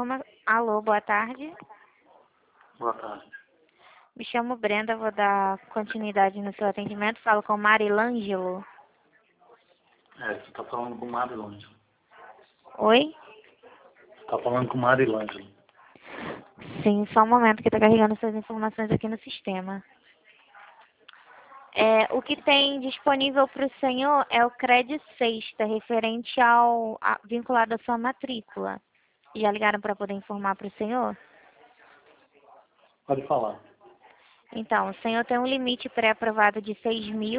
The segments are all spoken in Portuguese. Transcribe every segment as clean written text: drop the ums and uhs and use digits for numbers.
Alô, boa tarde. Boa tarde. Me chamo Brenda, vou dar continuidade no seu atendimento. Falo com Marilângelo. Você está falando com o Marilângelo. Oi? Você está falando com o Marilângelo. Sim, só um momento que está carregando suas informações aqui no sistema. O que tem disponível para o senhor é o crédito sexta, referente vinculado à sua matrícula. Já ligaram para poder informar para o senhor? Pode falar. Então, o senhor tem um limite pré-aprovado de R$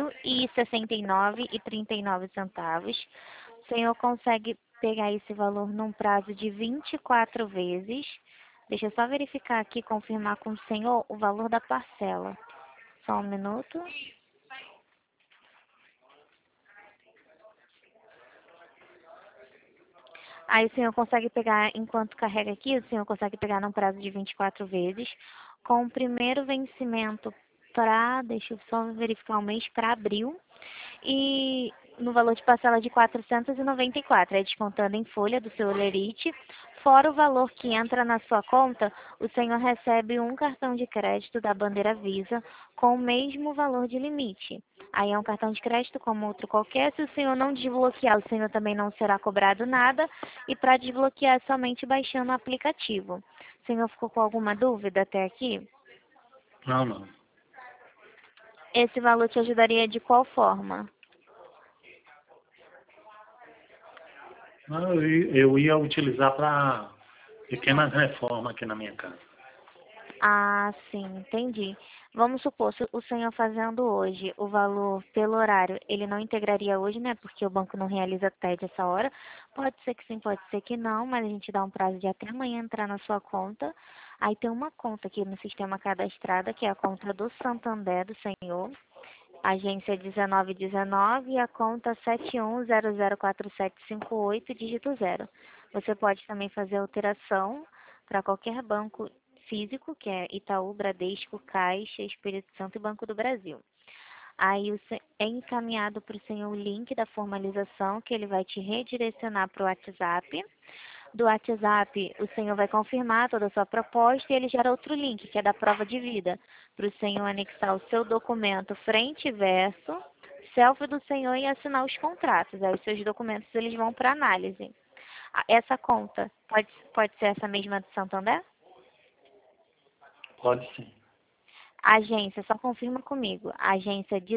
6.069,39. O senhor consegue pegar esse valor num prazo de 24 vezes. Deixa eu só verificar aqui, confirmar com o senhor o valor da parcela. Só um minuto. Aí o senhor consegue pegar, enquanto carrega aqui, o senhor consegue pegar num prazo de 24 vezes, com o primeiro vencimento deixa eu só verificar o mês, para abril, e no valor de parcela de R$ 494, descontando em folha do seu Olerite. Fora o valor que entra na sua conta, o senhor recebe um cartão de crédito da Bandeira Visa com o mesmo valor de limite. Aí é um cartão de crédito como outro qualquer. Se o senhor não desbloquear, o senhor também não será cobrado nada. E para desbloquear, é somente baixando o aplicativo. O senhor ficou com alguma dúvida até aqui? Não. Esse valor te ajudaria de qual forma? Não, eu ia utilizar para pequenas reformas aqui na minha casa. Ah, sim, entendi. Vamos supor, se o senhor fazendo hoje o valor pelo horário, ele não integraria hoje, né? Porque o banco não realiza TED essa hora. Pode ser que sim, pode ser que não, mas a gente dá um prazo de até amanhã entrar na sua conta. Aí tem uma conta aqui no sistema cadastrada, que é a conta do Santander do senhor. Agência 1919 e a conta 71004758, dígito 0. Você pode também fazer alteração para qualquer banco físico, que é Itaú, Bradesco, Caixa, Espírito Santo e Banco do Brasil. Aí é encaminhado para o senhor o link da formalização, que ele vai te redirecionar para o WhatsApp. Do WhatsApp, o senhor vai confirmar toda a sua proposta e ele gera outro link, que é da prova de vida, para o senhor anexar o seu documento frente e verso, selfie do senhor e assinar os contratos. Aí os seus documentos eles vão para análise. Essa conta pode ser essa mesma do Santander? Pode sim. Agência, só confirma comigo. Agência